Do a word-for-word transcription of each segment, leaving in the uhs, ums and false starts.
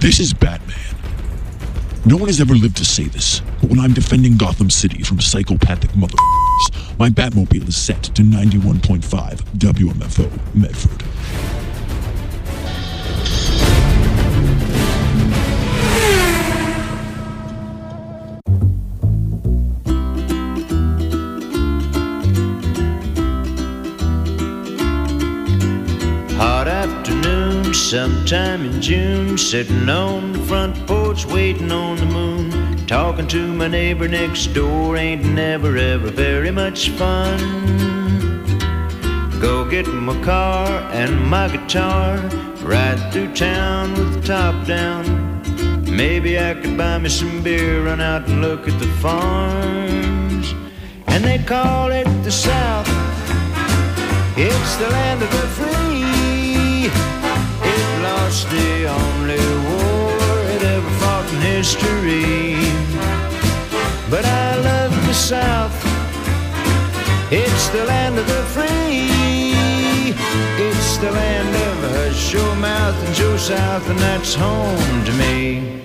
This is Batman. No one has ever lived to say this, but when I'm defending Gotham City from psychopathic motherfuckers, my Batmobile is set to ninety-one point five W M F O Medford. Hot afternoon, sometime in June, sitting on the front porch waiting on the moon, talking to my neighbor next door ain't never ever very much fun. Go get my car and my guitar, ride through town with the top down. Maybe I could buy me some beer, run out and look at the farms. And they call it the South, it's the land of the free. It lost the only war it ever fought in history. But I love the South, it's the land of the free. It's the land of Hush Your Mouth and Joe South, and that's home to me.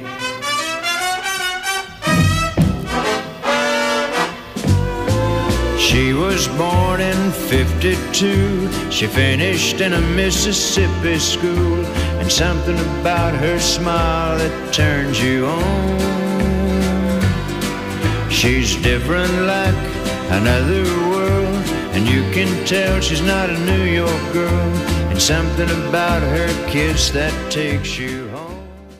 She was born in fifty-two. She finished in a Mississippi school, and something about her smile that turns you on. She's different like another world, and you can tell she's not a New York girl. And something about her kiss that takes you home.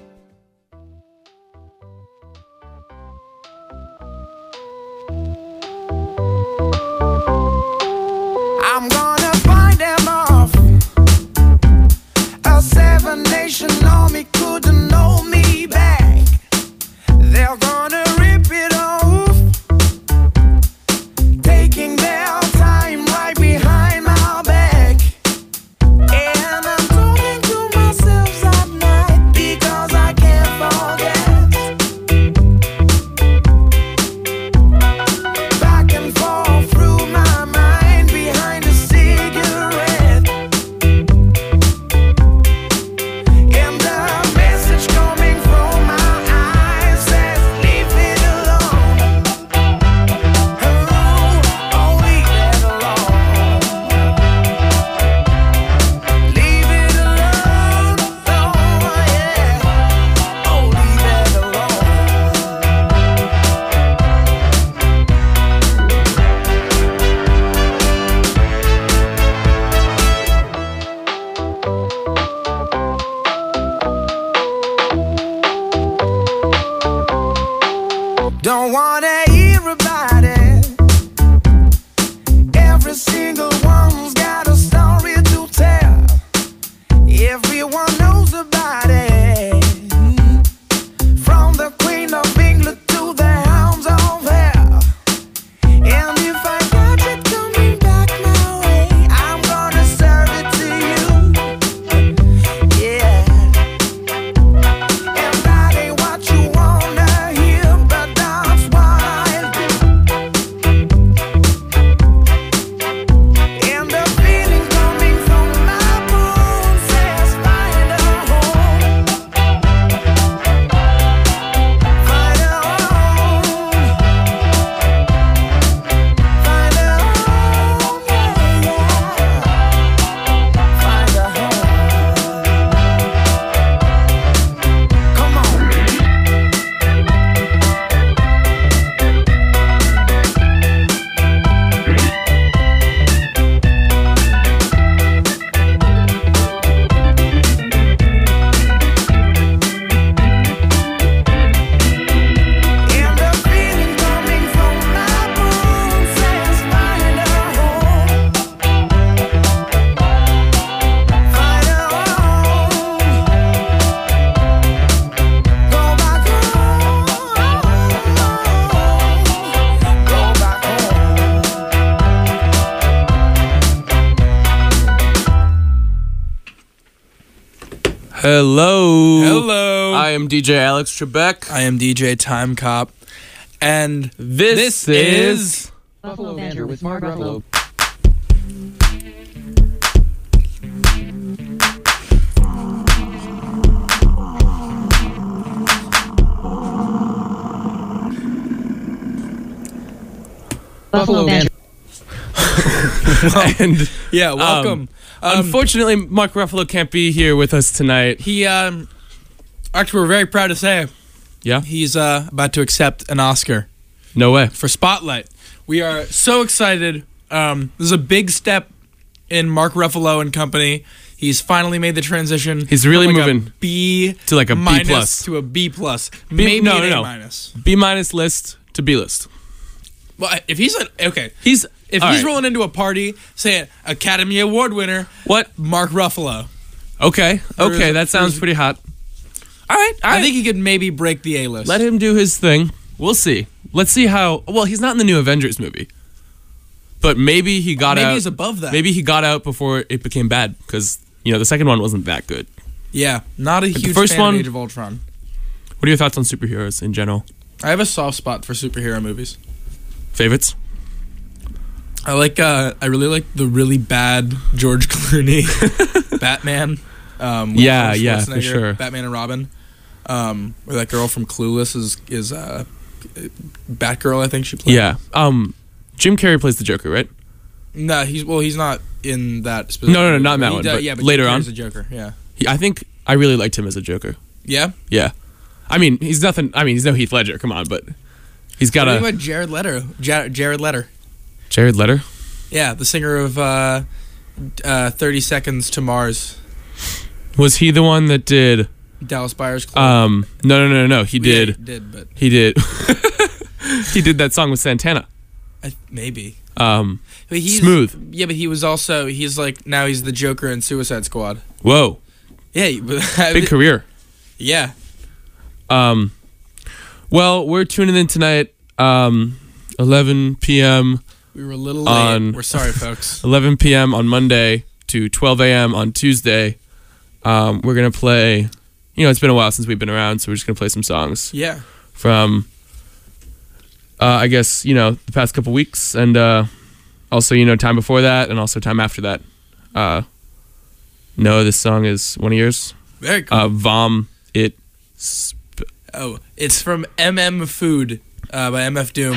Don't wanna hear about it. Every single one's got a story to tell. Everyone knows about it. From the Queen of England to the Hounds of Hell. And if I catch it coming back my way, I'm gonna serve it to you. Yeah. And that ain't what you wanna hear, but that's what I'll do. And the feeling coming from my bones says find a home. Find a home. Find a home, yeah, yeah. Find a home. Come on. And the feeling coming from my bones says find a home. Find a home. Go back home. Go back home. Hello. Hello. I am D J Alex Trebek. I am D J Time Cop, and This, this, is is Buffalo Banter with Mark Ruffalo. Buffalo Banter. and Yeah, welcome. um, Um, unfortunately, Mark Ruffalo can't be here with us tonight. he, um, actually, we're very proud to say Yeah? he's uh, about to accept an Oscar No way. for Spotlight. We are so excited. Um, this is a big step in Mark Ruffalo and company. He's finally made the transition. He's really from like moving a B to like a B minus plus. to a B plus, B- maybe no, an no, A no. minus. B minus list to B list. Well, if he's an, okay, He's if all he's right. rolling into a party saying Academy Award winner, What? Mark Ruffalo. Okay. Or Okay, is- that or sounds is- pretty hot. All right. All right. I think he could maybe break the A list. Let him do his thing. We'll see. Let's see how. Well, he's not in the new Avengers movie, but maybe he got maybe out. he's above that. Maybe he got out before it became bad because you know the second one wasn't that good. Yeah, not a the huge first fan one- of Age of Ultron. What are your thoughts on superheroes in general? I have a soft spot for superhero movies. Favorites? I like. Uh, I really like the really bad George Clooney Batman. Um, with Yeah, Arnold yeah, for Schwarzenegger, sure. Batman and Robin. Um, where that girl from Clueless is is uh, Batgirl. I think she played. Yeah. Um, Jim Carrey plays the Joker, right? No, he's well. He's not in that. Specific No, no, no, movie, not in that he one, does- but yeah, but later Jim on. Carrey's the Joker. Yeah. He, I think I really liked him as a Joker. Yeah. Yeah. I mean, he's nothing. I mean, he's no Heath Ledger. Come on, but he's got What a about Jared Leto? Ja- Jared Leto. Jared Leto. Yeah, the singer of uh, uh, thirty Seconds to Mars. Was he the one that did? Dallas Buyers Club. Um, no, no, no, no, no. He Yeah, did. he did, but He did. He did that song with Santana. I, maybe. Um, But he's, Smooth. Yeah, but he was also he's like now he's the Joker in Suicide Squad. whoa, Yeah, he- but- big career. yeah. Um, well, we're tuning in tonight. Um, eleven p.m. We were a little late. On- We're sorry, folks. eleven p.m. on Monday to twelve a.m. on Tuesday. Um, we're gonna play. You know, it's been a while since we've been around, so we're just gonna play some songs Yeah. from. Uh, I guess you know the past couple weeks, and uh, also you know time before that, and also time after that. Uh, no, this song is one of yours. Very cool. Uh, Vom it. Sp- oh, it's from M M Food uh, by M F Doom.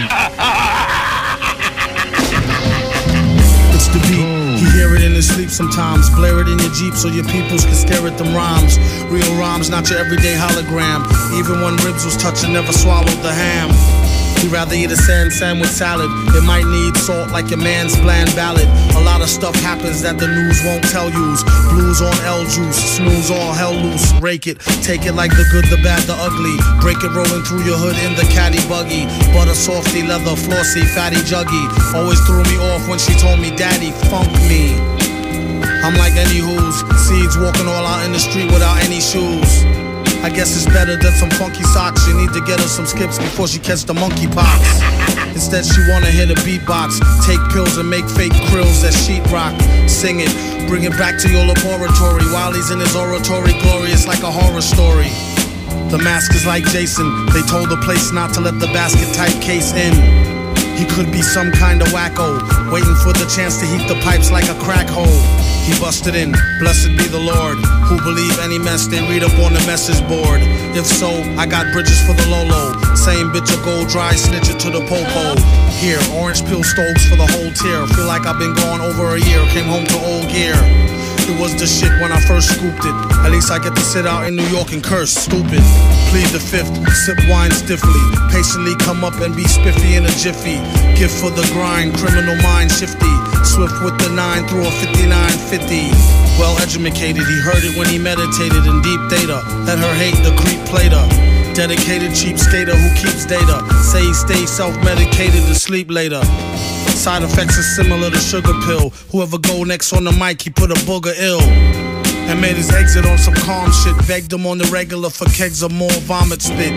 It's the beat. You hear it in his sleep sometimes. Blare it in your Jeep so your peoples can stare at them rhymes. Real rhymes, not your everyday hologram. Even when ribs was touching, never swallowed the ham. He'd rather eat a sand sandwich salad. It might need salt like your man's bland ballad. A lot of stuff happens that the news won't tell yous. Blues on L juice, snooze all hell loose. Rake it, take it like the good, the bad, the ugly. Break it rolling through your hood in the caddy buggy. Butter softy, leather flossy, fatty juggy. Always threw me off when she told me daddy, funk me. I'm like any who's seeds walking all out in the street without any shoes. I guess it's better than some funky socks. You need to get her some skips before she catch the monkeypox. Instead she wanna hit a beatbox, take pills and make fake krills that sheetrock. Sing it, bring it back to your laboratory. While he's in his oratory, glorious like a horror story. The mask is like Jason. They told the place not to let the basket type case in. He could be some kind of wacko, waiting for the chance to heat the pipes like a crack hole. He busted in, blessed be the Lord, who believe any mess they read up on the message board. If so, I got bridges for the Lolo. Same bitch will go dry, snitch it to the popo. Here, orange peel stoves for the whole tier. Feel like I've been gone over a year, came home to old gear. It was the shit when I first scooped it. At least I get to sit out in New York and curse, stupid. Plead the fifth, sip wine stiffly. Patiently come up and be spiffy in a jiffy. Gift for the grind, criminal mind shifty. Swift with the nine through a fifty-nine fifty. Well educated, he heard it when he meditated in deep data. Let her hate the creep played her. Dedicated cheap skater who keeps data. Say he stays self-medicated to sleep later. Side effects are similar to sugar pill. Whoever go next on the mic, he put a booger ill. And made his exit on some calm shit. Begged him on the regular for kegs of more vomit spit.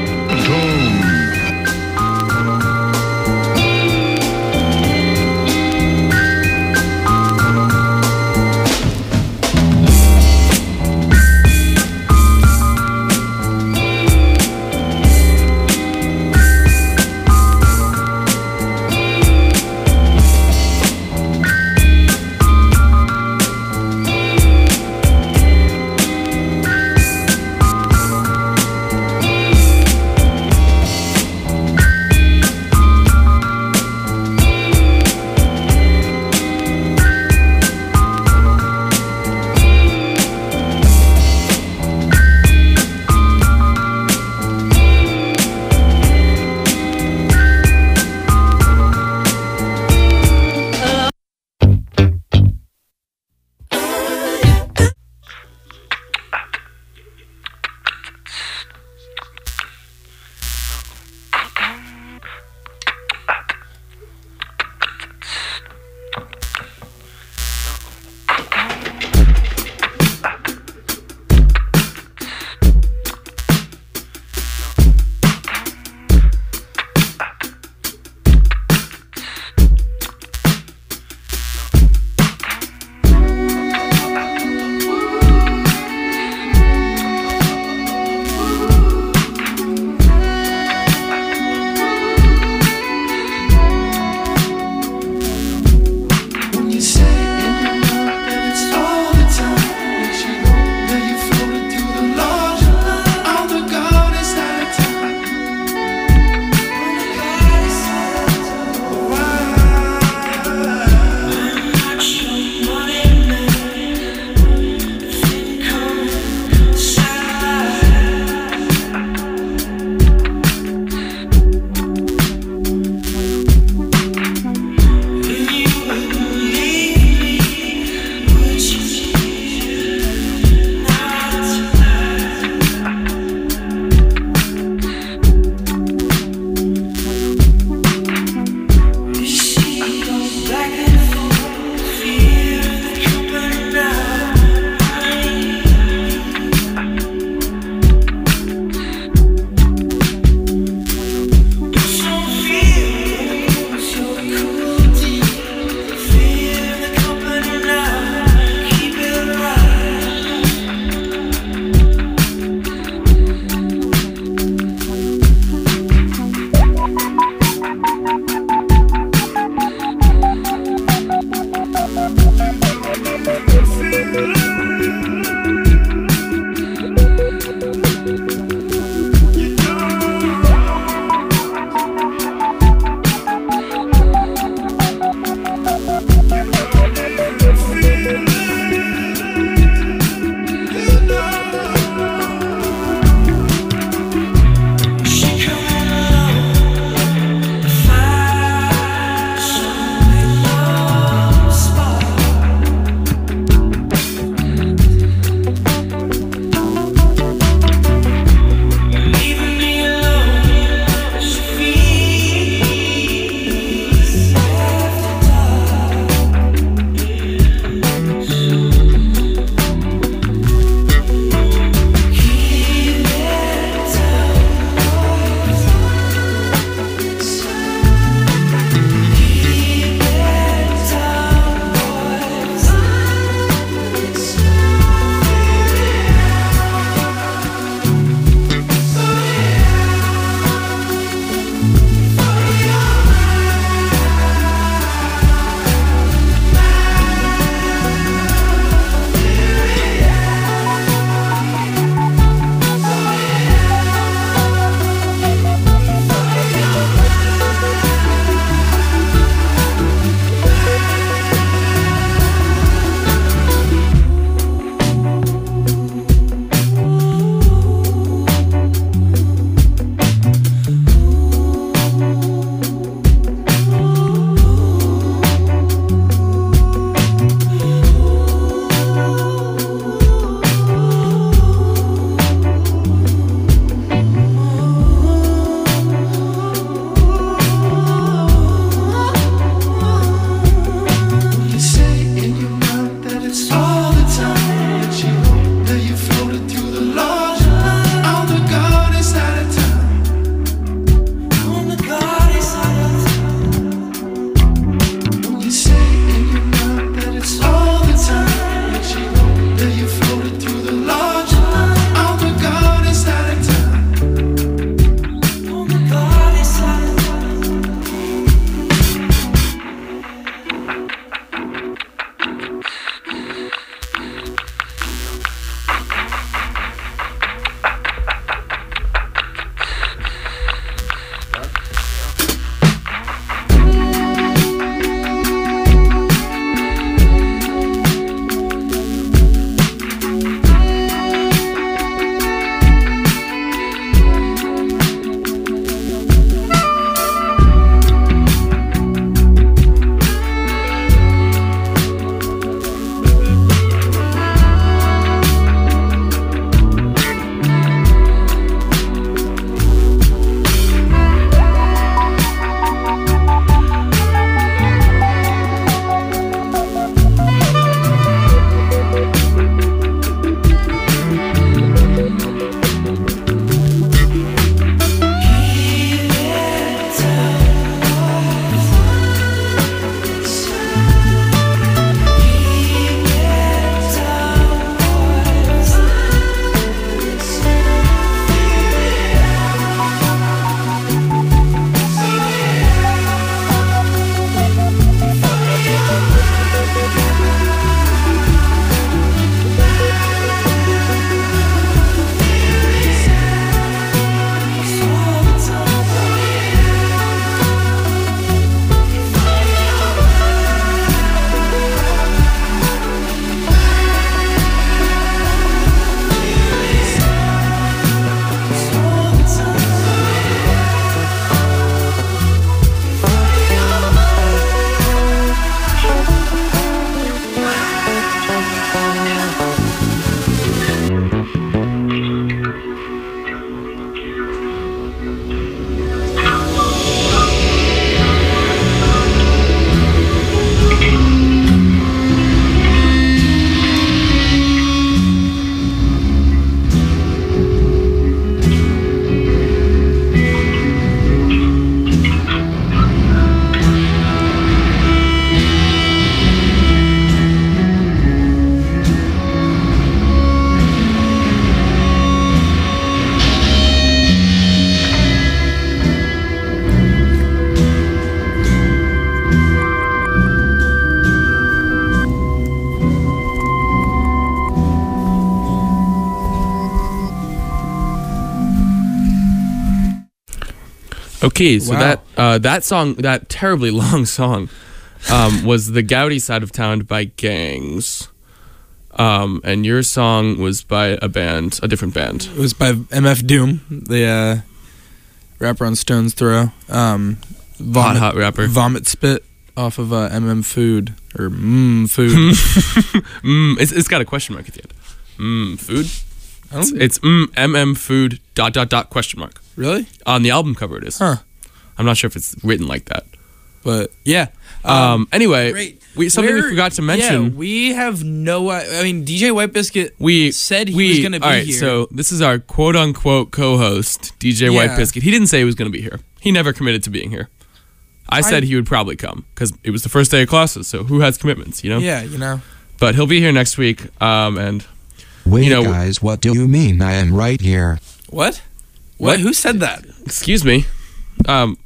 Okay, so Wow. that uh, that song, that terribly long song, um, was "The Gouty Side of Town" by Gangs, um, and your song was by a band, a different band. It was by M F Doom, the uh, rapper on Stone's Throw. Um, Hot, hot rapper. Vomit Spit off of uh, M M Food or Mmm Food. Mm, it's, it's got a question mark at the end. Mm, food. I It's, don't it's mm, mm food dot dot dot question mark really, on the album cover. It is. huh? I'm not sure if it's written like that. But yeah. Um. Anyway, Great. we something we Where- forgot to Yeah, mention. we have no. I mean, D J White Biscuit we said he we, was going to be all right, here. So this is our quote unquote co-host, D J White Yeah. Biscuit. He didn't say he was going to be here. He never committed to being here. I said I- he would probably come because it was the first day of classes. So who has commitments, you know? yeah, you know. But he'll be here next week. Um. And Wait, You know- guys, what do you mean? I am right here. What? What? What? Who said that? excuse me. Um.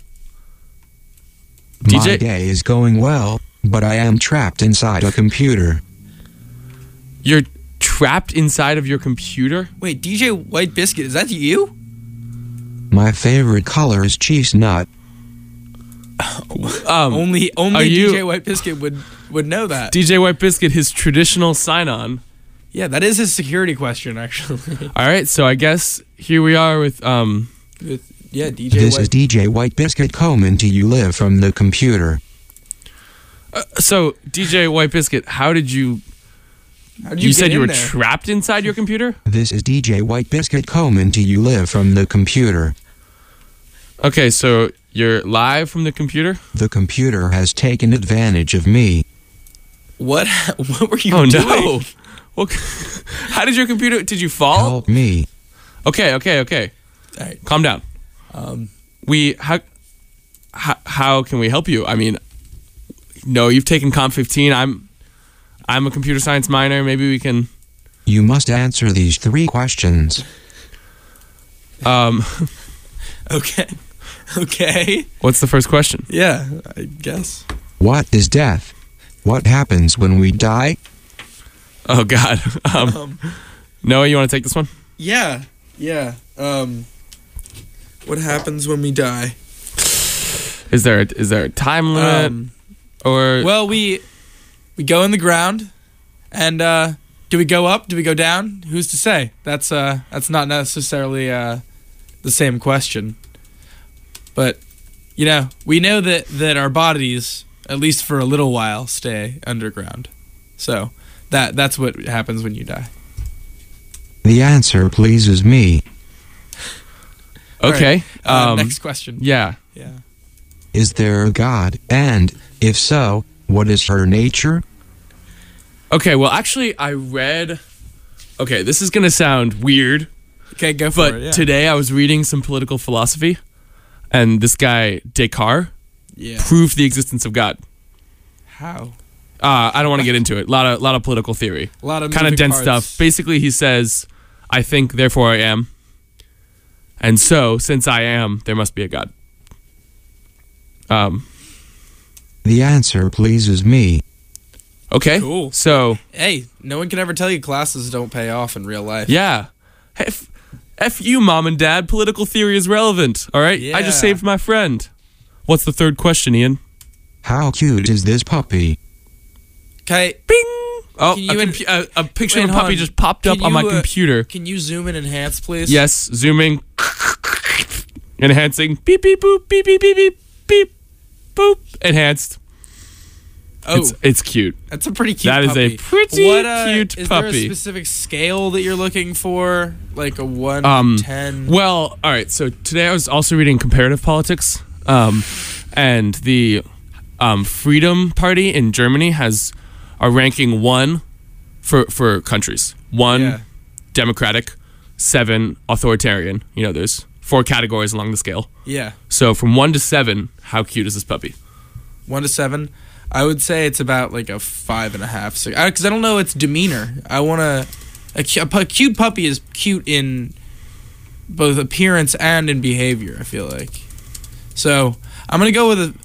My D J day is going well, but I am trapped inside a computer. You're trapped inside of your computer. Wait, D J White Biscuit, is that you? My favorite color is cheese nut. Um. Only are only you- D J White Biscuit would would know that. D J White Biscuit, his traditional sign-on. Yeah, that is his security question, actually. All right, so I guess here we are with um. With, yeah, D J This White. is D J White Biscuit Coleman to you live from the computer. So D J White Biscuit, how did you? How did You, you, said get you in were there? trapped inside your computer. This is D J White Biscuit Coleman to you live from the computer. Okay, so you're live from the computer. The computer has taken advantage of me. What? What were you Oh doing? no! Well, how did your computer? Did you fall? Help me. Okay, okay, okay. All right. Calm down. Um, We how how, how can we help you? I mean, no, you've taken Comp fifteen. I'm I'm a computer science minor. Maybe we can. You must answer these three questions. Um, okay. Okay. what's the first question? Yeah, I guess. What is death? What happens when we die? Oh God. Um, Um, Noah, you want to take this one? yeah. Yeah. Um, what happens when we die? Is there a, is there a time limit Um, or well, we we go in the ground, and uh, do we go up? Do we go down? Who's to say? That's uh, that's not necessarily uh, the same question. But you know, we know that that our bodies, at least for a little while, stay underground. So that that's what happens when you die. The answer pleases me. okay? Uh, um, next question. yeah. Yeah. Is there a God? And, if so, what is her nature? Okay. Well, actually, I read. Okay, this is gonna sound weird, Okay, go for but it. Yeah. today I was reading some political philosophy, and this guy Descartes yeah. proved the existence of God. How? Uh, I don't want to get into it. A lot of lot of political theory, A lot of kind of moving dense parts. stuff. Basically, he says, "I think, therefore I am," and so since I am, there must be a God. Um. The answer pleases me. Okay. Cool. So Hey, no one can ever tell you classes don't pay off in real life. yeah, F, F you, mom and dad. Political theory is relevant. All right. I just Yeah. saved my friend. What's the third question, Ian? How cute is this puppy? Okay, Bing. Oh, Can a, you en- compu- a, a picture Wait, of a hold puppy on. just popped Can up on my you, uh, computer. can you zoom and enhance, please? Yes, zooming, enhancing, beep beep boop, beep beep beep beep beep, boop, enhanced. Oh, It's it's cute. that's a pretty cute That is puppy. a pretty what, uh, cute is there a puppy. specific scale that you're looking for? Like a one, Um, ten? Well, all right. So today I was also reading comparative politics, um, and the um, Freedom Party in Germany has a ranking one for for countries. One Yeah. democratic, seven authoritarian. You know, there's four categories along the scale. Yeah, So from one to seven, how cute is this puppy? one to seven. I would say it's about like a five and a half. Six, because I don't know its demeanor. I want to. A, cu- a pu- cute puppy is cute in both appearance and in behavior. I feel like. So I'm gonna go with a,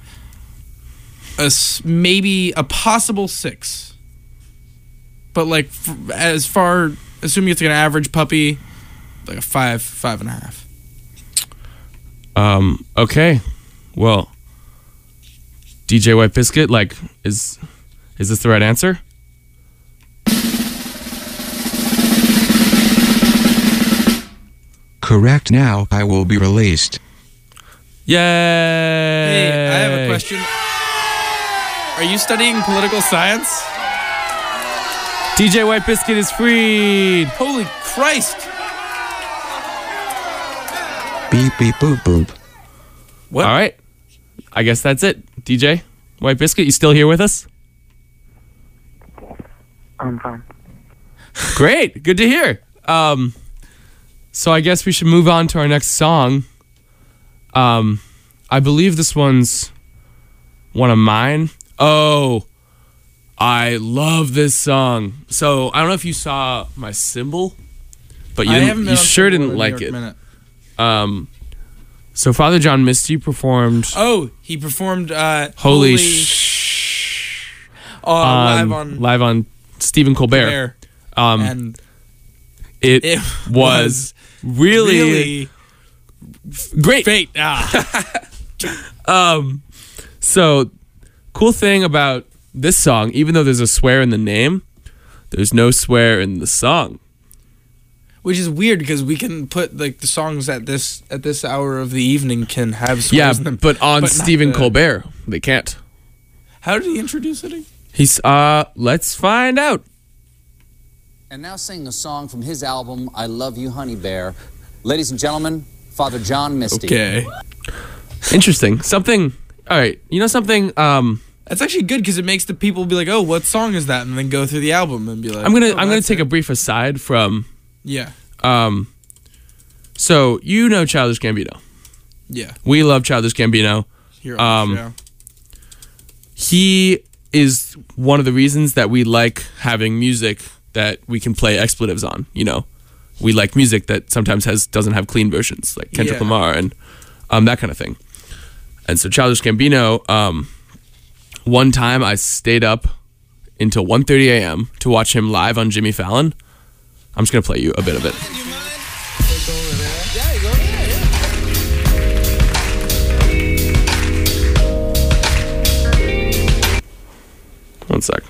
a s- maybe a possible six. But like f- as far assuming it's like an average puppy, like a five, five and a half. Um. Okay. Well, D J White Biscuit, like, is is this the right answer? Correct. Now I will be released. Yay! Hey, I have a question. Are you studying political science? D J White Biscuit is freed. Holy Christ! Beep beep boop boop. What? All right. I guess that's it. D J White Biscuit, you still here with us? I'm fine. Great. Good to hear. Um, so I guess we should move on to our next song. Um, I believe this one's one of mine. Oh, I love this song. So I don't know if you saw my symbol, but you, I didn't, haven't been you on sure Symbol didn't in New like York it. Minute. Um, so Father John Misty performed Oh, he performed uh, Holy Holy Sh- uh, on, live on live on Stephen Colbert. Air. Um, and it, it was, really, really great. fate. Ah. Um, so cool thing about this song, even though there's a swear in the name, there's no swear in the song. Which is weird because we can put like the songs at this at this hour of the evening can have swears Yeah, in them. but on but not Stephen the- Colbert, they can't. How did he introduce it? He's uh, let's find out. And now singing a song from his album, I Love You, Honey Bear. Ladies and gentlemen, Father John Misty. Okay. Interesting. Something. All right. You know something. Um, That's actually good because it makes the people be like, "Oh, what song is that?" and then go through the album and be like, I'm gonna "Oh, I'm gonna that's take it." a brief aside from. Yeah. Um. So you know Childish Gambino. Yeah. We love Childish Gambino. Here on Um, the show. He is one of the reasons that we like having music that we can play expletives on. You know, we like music that sometimes has doesn't have clean versions, like Kendrick Yeah. Lamar and um, that kind of thing. And so Childish Gambino, um, one time I stayed up until one thirty a.m. to watch him live on Jimmy Fallon. I'm just gonna play you a bit of it. One sec.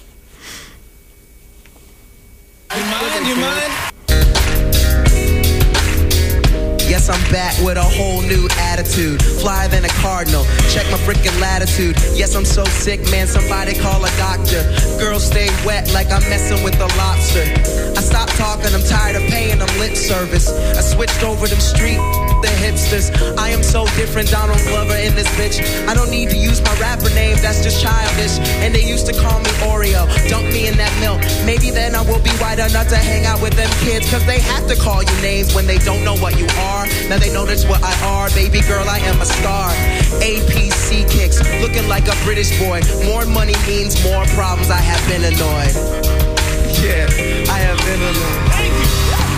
Yes, I'm back with a whole new attitude. Flyer than a cardinal. Check my freaking latitude. Yes, I'm so sick, man. Somebody call a doctor. Girls stay wet like I'm messing with a lobster. I stopped talking. I'm tired of paying them lip service. I switched over them street the hipsters. I am so different, Donald Glover in this bitch. I don't need to use my rapper name. That's just childish. And they used to call me Oreo. Dunk me in that milk. Maybe then I will be white enough to hang out with them kids. Cause they have to call you names when they don't know what you are. Now they know that's what I are. Baby girl, I am a star. A P C kicks, looking like a British boy. More money means more problems. I have been annoyed. Yeah, I have been annoyed. Thank you.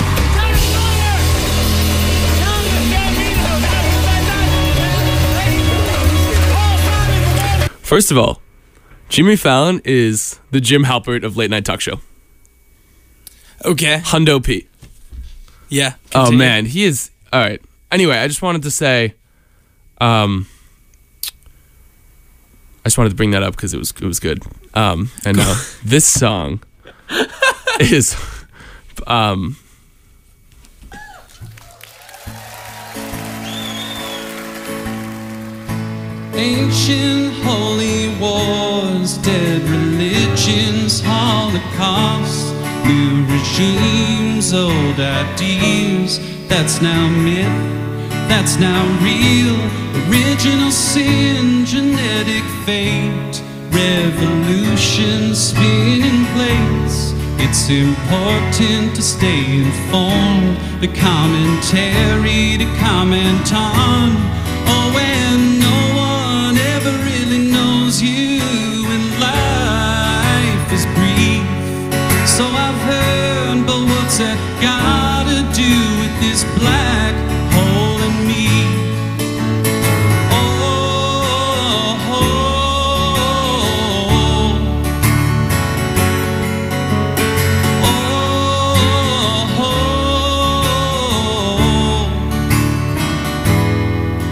First of all, Jimmy Fallon is the Jim Halpert of late night talk show. Okay. Hundo P. Yeah. Oh continue. man, he is. All right. Anyway, I just wanted to say, um, I just wanted to bring that up because it was it was good. Um, and uh, this song is, um, Ancient holy wars, dead religions, holocaust, new regimes, old ideals. That's now myth, that's now real. Original sin, genetic fate, revolution spinning plates. It's important to stay informed. The commentary to comment on. Oh, when no one ever really knows you and life is brief. So I've heard, but what's that gotta do with this black hole in me? Oh, oh, oh, oh.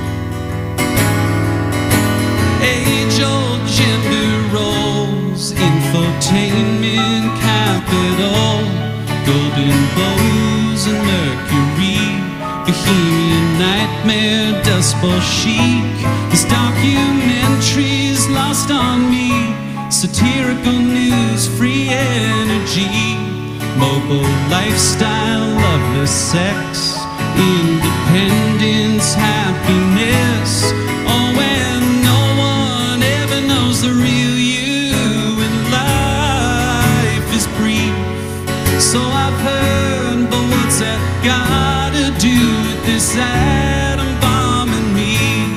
it all. Golden bows and mercury, Bohemian nightmare, dust bowl chic. This documentary's lost on me. Satirical news, free energy, mobile lifestyle, loveless sex, independence, happiness. Oh, and no one ever knows the real you, and life is brief. So I've heard, but what's that gotta do with this atom bomb and me?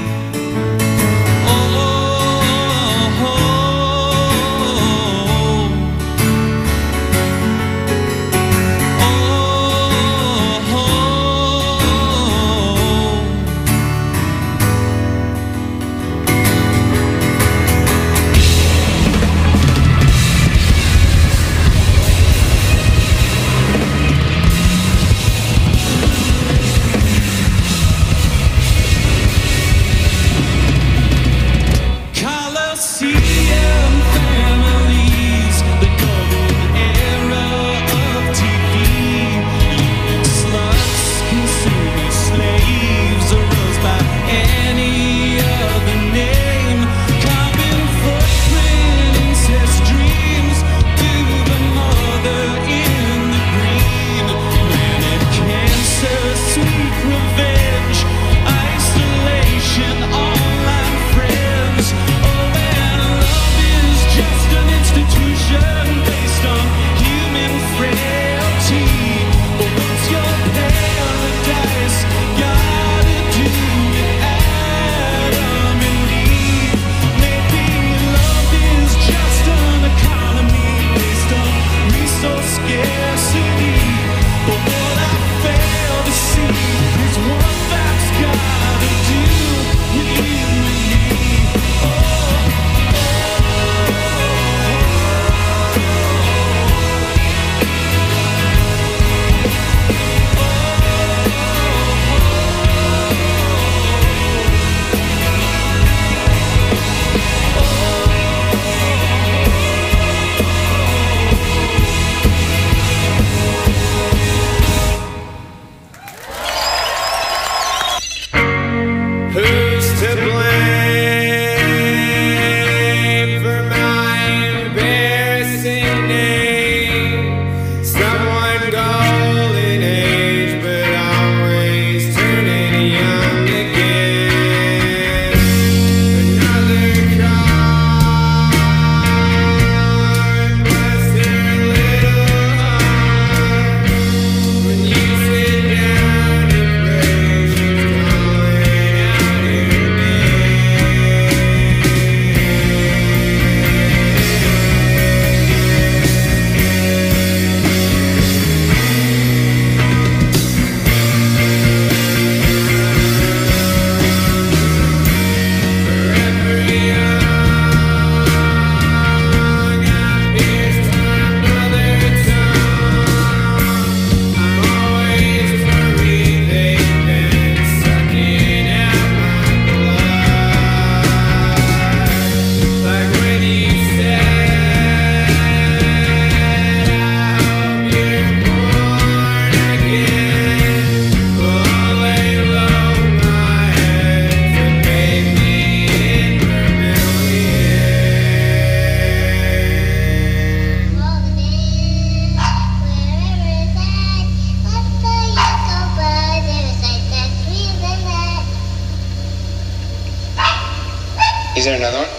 Is there another one?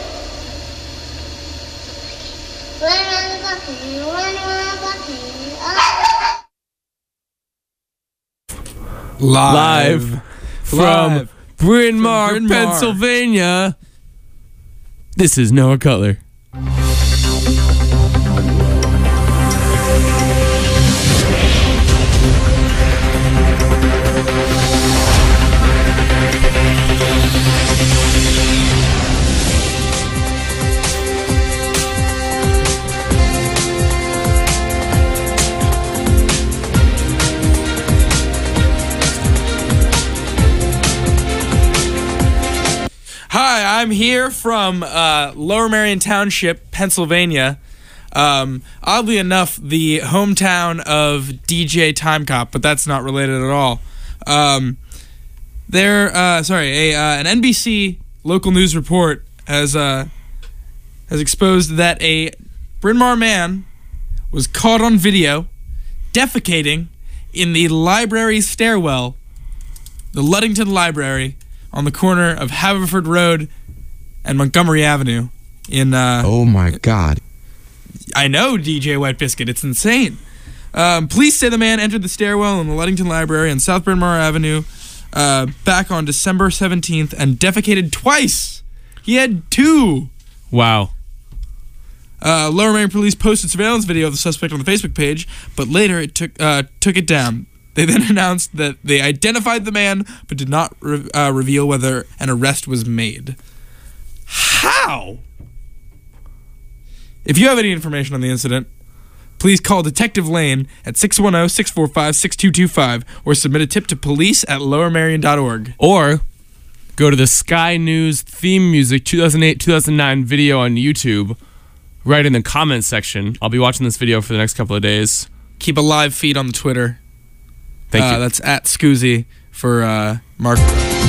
Run around the block and you run around the block and you oh. Live, Live from Bryn Mawr, Bryn Mawr. Pennsylvania. This is Noah Cutler. Hi, I'm here from uh, Lower Merion Township, Pennsylvania. Um, oddly enough, the hometown of D J Timecop, but that's not related at all. Um, there, uh, sorry, a uh, an N B C local news report has uh, has exposed that a Bryn Mawr man was caught on video defecating in the library stairwell, the Luddington Library, on the corner of Haverford Road and Montgomery Avenue. In uh, oh my God. I know, D J Wet Biscuit. It's insane. Um, police say the man entered the stairwell in the Luddington Library on South Bryn Mawr Avenue uh, back on December seventeenth and defecated twice. He had two. Wow. Uh, Lower Merion Police posted surveillance video of the suspect on the Facebook page, but later it took uh, took it down. They then announced that they identified the man, but did not re- uh, reveal whether an arrest was made. How? If you have any information on the incident, please call Detective Lane at six one zero, six four five, six two two five or submit a tip to police at lower merion dot org. Or go to the Sky News theme music two thousand eight two thousand nine video on YouTube. Right in the comments section. I'll be watching this video for the next couple of days. Keep a live feed on the Twitter. Thank uh, you. That's at Scoozy for uh, Mark.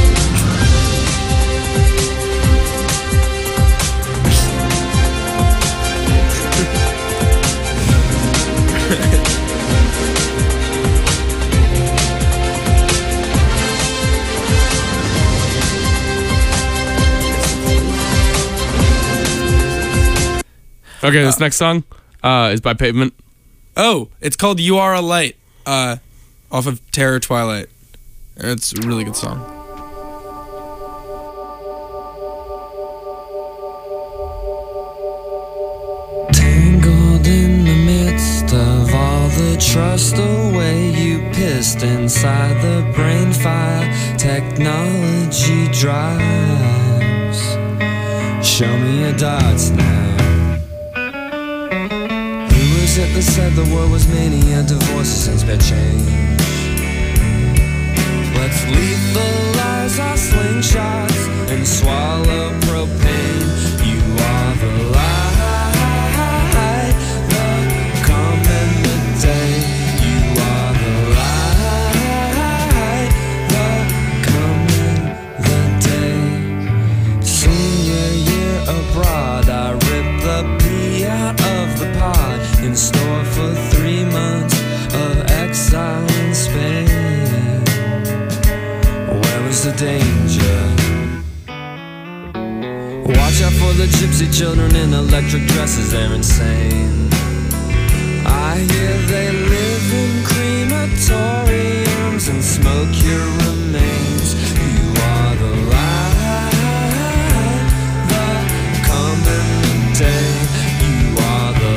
Okay, this uh, next song uh, is by Pavement. Oh, it's called You Are a Light, uh, off of Terror Twilight. It's a really good song. Tangled in the midst of all the trust away you pissed inside the brain fire technology drives. Show me your dots now. It that said the world was mania, divorces and spare change. Let's lethalize our slingshots and swallow propane. You are the light, the calm and the day. You are the light, the calm and the day. Senior year abroad, I ripped the pea out of the pod. In store for three months of exile in Spain. Where was the danger? Watch out for the gypsy children in electric dresses, they're insane. I hear they live in crematoriums and smoke your remains. You are the light, the calm and the day. You are the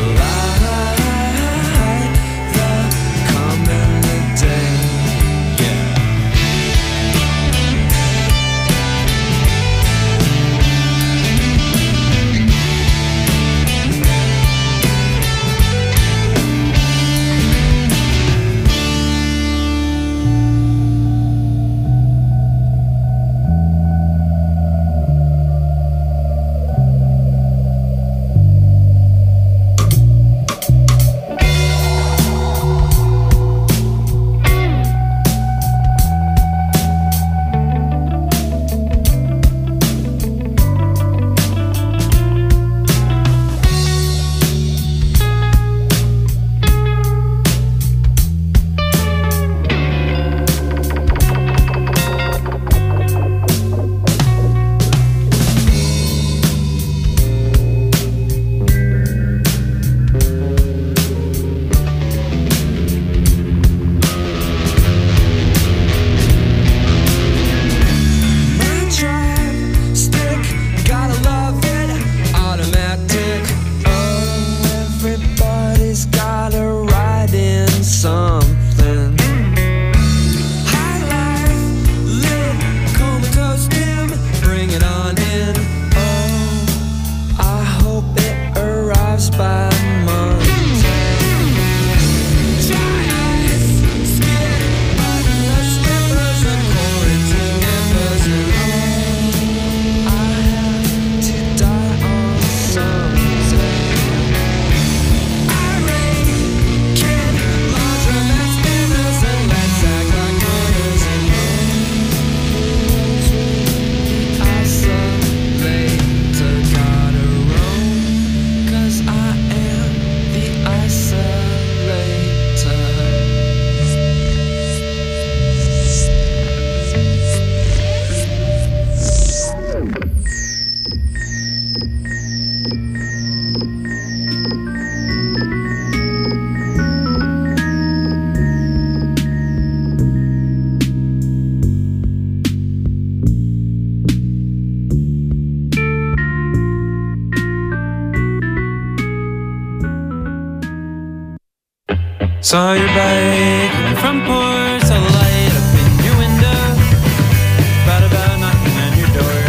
Saw your bike in the front porch, saw the light up in your window. Thought about knocking on your door,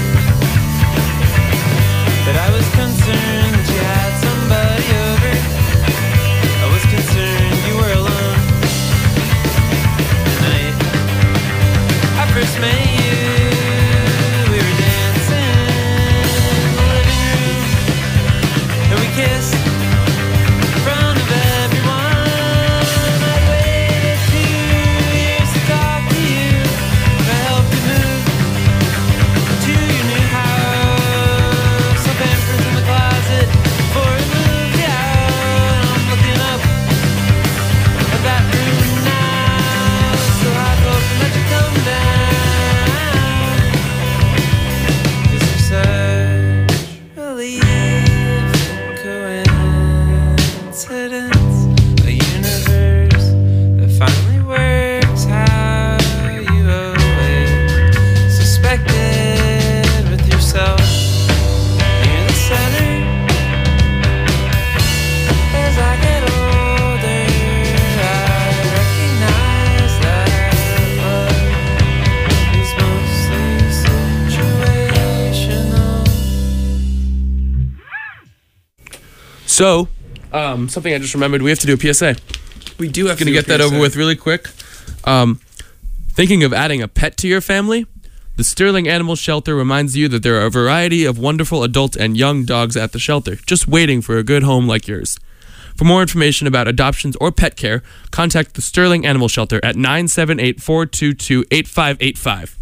but I was concerned that you had somebody over. I was concerned you were alone. The night I first met you, we were dancing in the living room, and we kissed in front of everyone. I waited two years to talk to you, to help you move to your new house. So pampers in the closet before it moved you out. I'm looking up at that room now, so I hope that you come down. 'Cause you're such a leaf coincidence, a universe that finally works how you always suspected with yourself. You're the center. As I get older, I recognize that love is mostly situational. So, um, something I just remembered, we have to do a P S A. We do have to Gonna do a get that P S A. over with really quick. Um, thinking of adding a pet to your family? The Sterling Animal Shelter reminds you that there are a variety of wonderful adult and young dogs at the shelter, just waiting for a good home like yours. For more information about adoptions or pet care, contact the Sterling Animal Shelter at nine seven eight, four two two, eight five eight five.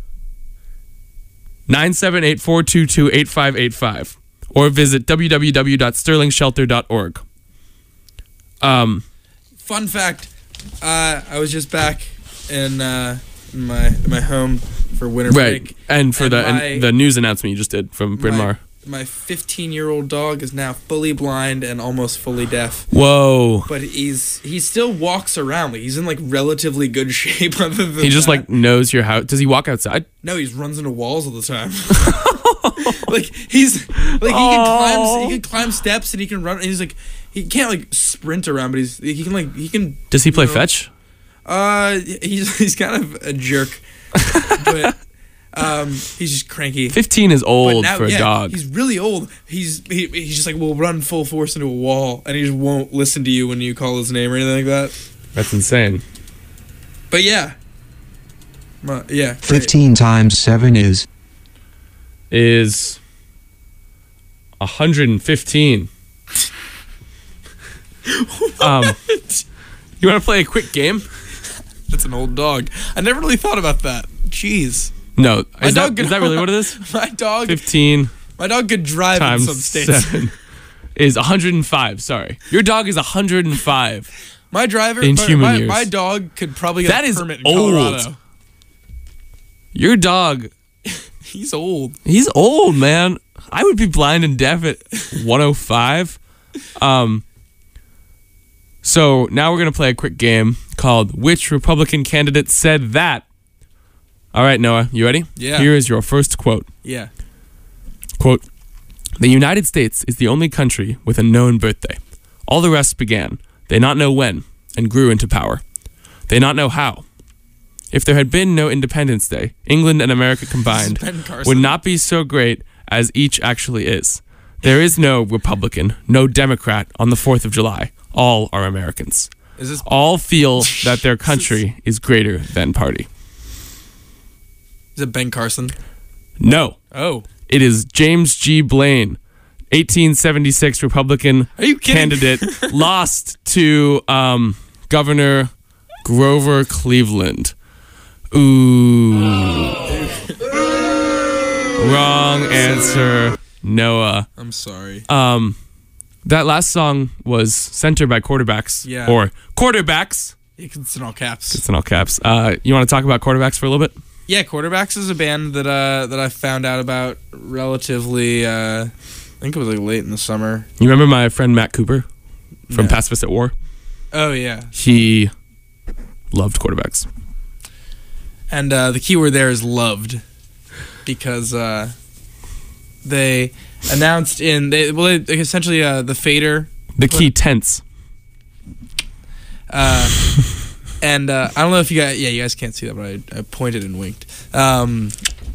nine seven eight, four two two, eight five eight five. Or visit w w w dot sterling shelter dot org. Um, Fun fact, uh, I was just back in, uh, in my in my home for winter right, break. and for And the my- and the news announcement you just did from Bryn Mawr. My fifteen-year-old dog is now fully blind and almost fully deaf. Whoa. But he's he still walks around. Like, he's in like relatively good shape. Other than He just that. like knows your house. Does he walk outside? No, he runs into walls all the time. Like he's like he can climb he can climb steps and he can run. And he's like he can't like sprint around, but he's he can like he can. Does he play you know, fetch? Uh, he's he's kind of a jerk, but um, he's just cranky. Fifteen is But old now- for a yeah, dog. He's really old. He's he, he's just like will run full force into a wall, and he just won't listen to you when you call his name or anything like that. That's insane. But yeah, My- yeah. fifteen times seven is. Is one hundred fifteen. um, you want to play a quick game? That's an old dog. I never really thought about that. Jeez. No, My is, dog that, is that really what it is? My dog. Fifteen My dog could drive in times some states. seven is one hundred five. Sorry, your dog is one hundred five. My driver. In my, human my, years. my dog could probably get That a is permit in old. Colorado. Your dog, He's old. he's old, man. I would be blind and deaf at one oh five. Um. So now we're gonna play a quick game called "Which Republican Candidate Said That?" All right, Noah, you ready? Yeah. Here is your first quote. Yeah. Quote, "The United States is the only country with a known birthday. All the rest began, they not know when, and grew into power. They not know how. If there had been no Independence Day, England and America combined Ben Carson. would not be so great as each actually is. There is no Republican, no Democrat on the fourth of July. All are Americans. Is this All feel that their country is greater than party." is it Ben Carson? No. Oh. It is James G. Blaine, eighteen seventy-six Republican Are you kidding? candidate, lost to um, Governor Grover Cleveland. Ooh. Wrong answer, Noah. I'm sorry. Um, that last song was Center by Quarterbacks. Yeah. Or Quarterbacks. It's in all caps. It's in all caps. Uh, you want to talk about Quarterbacks for a little bit? Yeah, Quarterbacks is a band that uh that I found out about relatively. Uh, I think it was like late in the summer. You remember my friend Matt Cooper from No. Pacifist at War? Oh yeah, He loved Quarterbacks. and uh, the key word there is loved, because uh, they announced in they well they, essentially uh, the Fader The key tense. Uh, and uh, I don't know if you guys, yeah, you guys can't see that, but I, I pointed and winked. Um,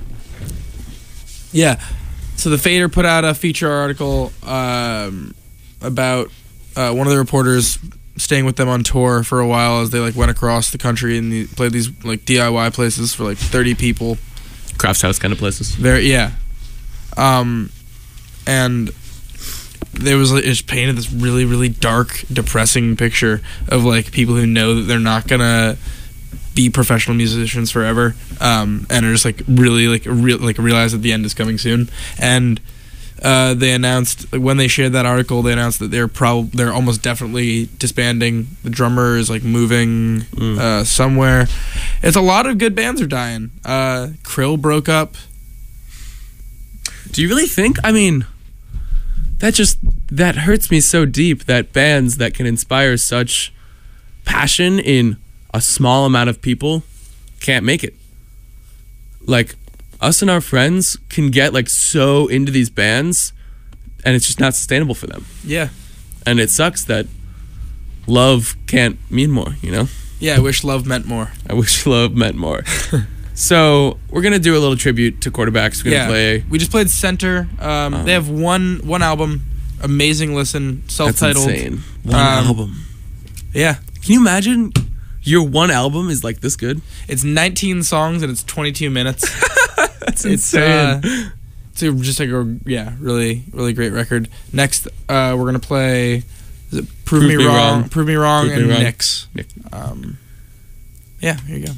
yeah. So the Fader put out a feature article um, about uh, one of the reporters staying with them on tour for a while as they like went across the country and the, played these like D I Y places for like thirty people. Craft house kind of places. Very yeah. Um, and there was like, it just painted this really really dark, depressing picture of like people who know that they're not gonna be professional musicians forever, um, and are just like really like re- like realize that the end is coming soon. And uh, they announced like, when they shared that article, they announced that they're prob they're almost definitely disbanding. The drummer is like moving mm. uh, somewhere. It's a lot of good bands are dying. Uh, Krill broke up. Do you really think? I mean, that just that hurts me so deep that bands that can inspire such passion in a small amount of people can't make it. Like, us and our friends can get like so into these bands and it's just not sustainable for them. Yeah. And it sucks that love can't mean more, you know? Yeah, I wish love meant more. I wish love meant more. So we're gonna do a little tribute to Quarterbacks. We're yeah. gonna play. We just played Center. Um, um, they have one one album, amazing listen, self-titled. That's insane. One um, album. Yeah. Can you imagine your one album is like this good? It's nineteen songs and it's twenty-two minutes. That's it's, insane. Uh, it's a, just like a yeah, really really great record. Next, uh, we're gonna play. Is it Prove, Prove Me, me wrong, wrong, Prove Me Wrong, Prove and me wrong. Nyx. Nick. Um, yeah, here you go.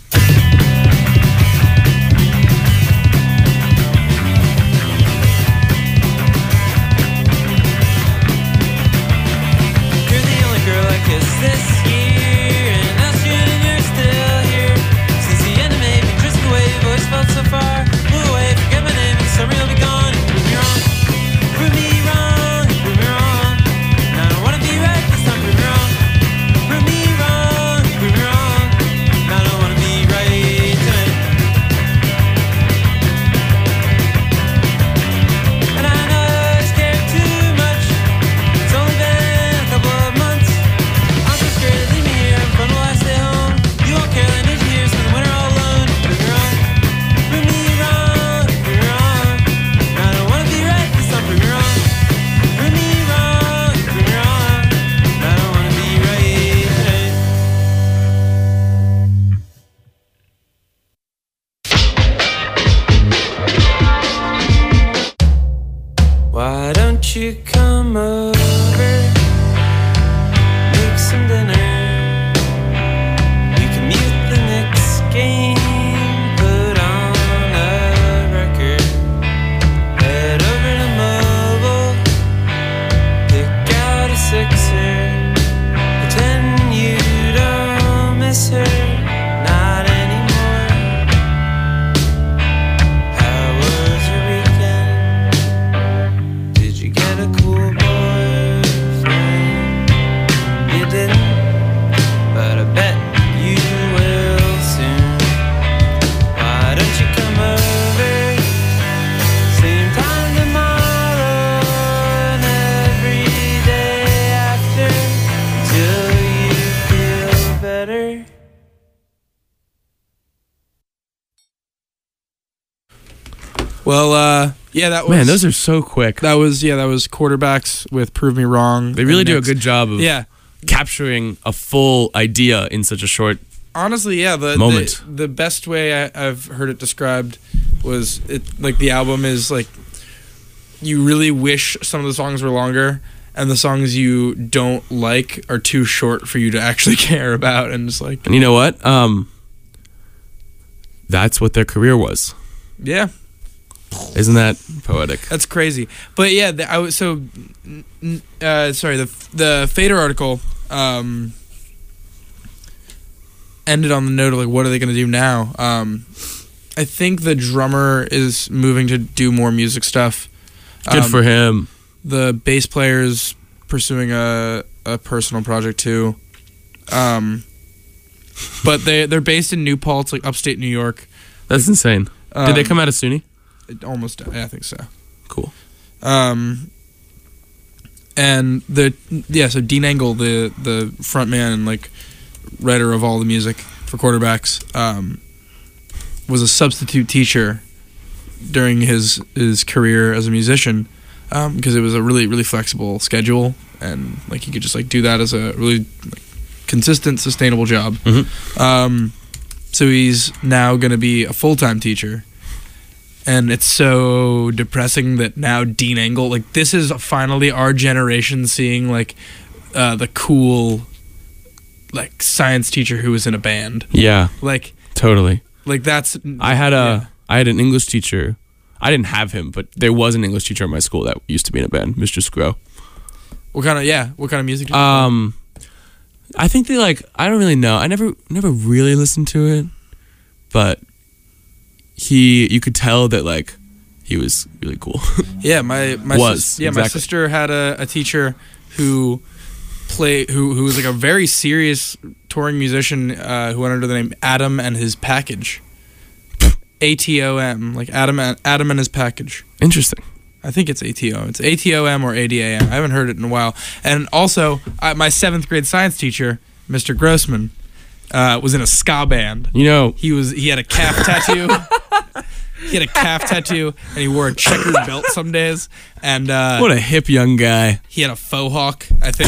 Cause this year, and now soon and you're still here. Since the end of May, been drifting away, voice felt so far. Move away, forget my name, and summer you'll be gone. Prove me wrong, prove me wrong, prove me wrong. Now I don't wanna be right this time, prove me wrong. Prove me wrong, prove me wrong. Now I don't wanna be right tonight. And I know I scared too much. It's only been a couple of months. Leave me here, fun while I stay home. You won't care, I need you here, spend the winter all alone. Prove me wrong, prove me wrong, prove me wrong. Now I don't wanna be right this time, prove me wrong. Prove me wrong, prove me wrong. Now I don't wanna be right today. Why don't you come over? Make some dinner. You can mute the Knicks game. Put on a record. Head over to mobile. Pick out a sixer. Pretend you don't miss her. Not anymore. How was your weekend? Did you get a cool boyfriend? You didn't, but I bet you will soon. Why don't you come over? Same time tomorrow and every day after till you feel better. Well, uh, yeah, that was Man, those are so quick. that was yeah, that was Quarterbacks with Prove Me Wrong. They really and do a Nyx. good job of Yeah. capturing a full idea in such a short. Honestly, yeah, the Moment. the, the best way I, I've heard it described was it like the album is like you really wish some of the songs were longer, and the songs you don't like are too short for you to actually care about, and it's like And you know what? Um, that's what their career was. yeah, Isn't that poetic? that's crazy. But yeah, the, I was so n- n- uh, sorry. The the Fader article um, ended on the note of like, what are they going to do now? Um, I think the drummer is moving to do more music stuff. Good Um, for him. The bass player's pursuing a a personal project too. Um, but they they're based in New Paltz, like upstate New York. That's insane. Did they Um, come out of SUNY? It almost, I think so. Cool. Um, and the yeah, so Dean Engel, the the front man and like writer of all the music for Quarterbacks, um, was a substitute teacher during his his career as a musician, um, because it was a really really flexible schedule, and like he could just like do that as a really like, consistent, sustainable job. Mm-hmm. Um, so he's now going to be a full time teacher. And it's so depressing that now Dean Engel, like, this is finally our generation seeing, like, uh, the cool, like, science teacher who was in a band. Yeah. Like, totally. Like, that's... I had a, yeah. I had an English teacher. I didn't have him, but there was an English teacher at my school that used to be in a band, Mister Scrow. What kind of, yeah, what kind of music did you Um, I think they, like, I don't really know. I never, never really listened to it, but... He, you could tell that like he was really cool. Yeah, my my was sis- yeah exactly. my sister had a, a teacher who play who who was like a very serious touring musician uh, who went under the name Adam and His Package. A T O M, like Adam and Adam and His Package. Interesting. I think it's A T O. It's A T O M or A D A M. I haven't heard it in a while. And also, uh, my seventh grade science teacher, Mister Grossman, uh, was in a ska band. You know, he was he had a calf tattoo. He had a calf tattoo, and he wore a checkered belt some days. And uh, what a hip young guy. He had a faux hawk, I think.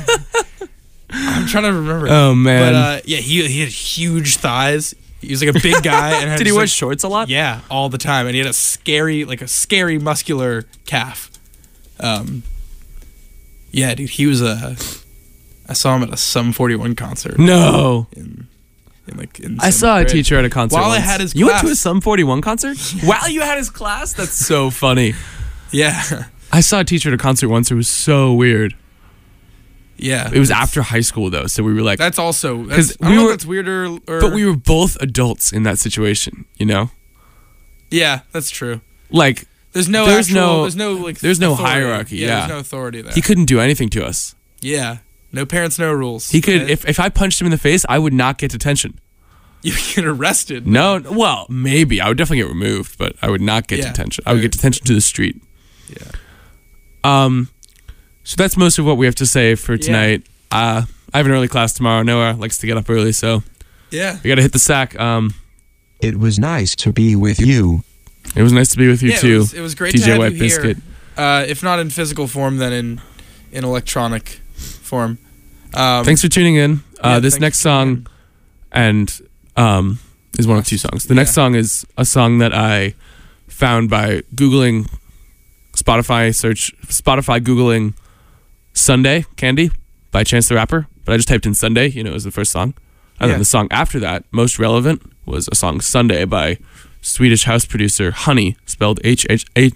I'm trying to remember. Oh man! But uh, yeah, he he had huge thighs. He was like a big guy. And had Did he just, wear like, shorts a lot? Yeah, all the time. And he had a scary, like a scary muscular calf. Um, yeah, dude, he was a. I saw him at a Sum forty-one concert. No. In, in like in I saw a grade. teacher at a concert. While once. I had his You class. went to a Sum forty-one concert? While you had his class? That's so funny. Yeah. I saw a teacher at a concert once. It was so weird. Yeah. It was after high school though, so we were like, That's also because that's, I don't we know were if that's weirder. Or, but we were both adults in that situation. You know, Yeah, that's true. like There's no. there's actual, no There's no like. there's no authority. hierarchy. Yeah, There's no authority there. He couldn't do anything to us. Yeah. No parents, no rules. He could Right? if if I punched him in the face, I would not get detention. You get arrested. No, well, maybe I would definitely get removed, but I would not get Yeah, detention. I would get detention to the street. Yeah. Um, so that's most of what we have to say for tonight. Uh, I have an early class tomorrow. Noah likes to get up early, so Yeah. we got to hit the sack. Um, It was nice to be with you. it was nice to be with you Yeah, too. It was, it was great D J to have White you Biscuit. here. Uh, if not in physical form, then in in electronic form. Um, Thanks for tuning in. Uh, yeah, this thanks next for tuning song, and um, is one of two songs. The next song is a song that I found by googling Spotify search Spotify googling Sunday Candy by Chance the Rapper. But I just typed in Sunday, you know, it was the first song. And Yeah. then the song after that, most relevant, was a song Sunday by Swedish house producer Honey, spelled H H H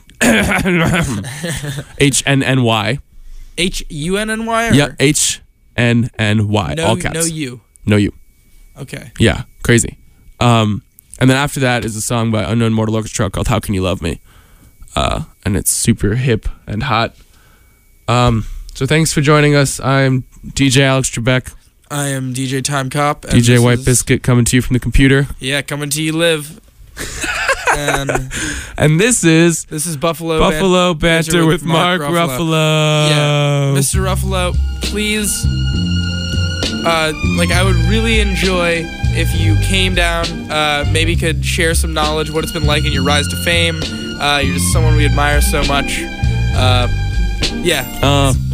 H N N Y. H U N N Y? Yeah, H N N Y, No, all caps. no you. No you. Okay. Yeah, crazy. Um, and then after that is a song by Unknown Mortal Orchestra called How Can You Love Me? Uh, and it's super hip and hot. Um, so thanks for joining us. I'm D J Alex Trebek. I am D J Time Cop. and D J this White is- Biscuit coming to you from the computer. Yeah, coming to you live. and And this is this is Buffalo Buffalo Ban- Banter with Mark Ruffalo. Yeah, Mister Ruffalo, please. Uh, like I would really enjoy if you came down. Uh, maybe could share some knowledge what it's been like in your rise to fame. Uh, you're just someone we admire so much. Uh, yeah. Uh,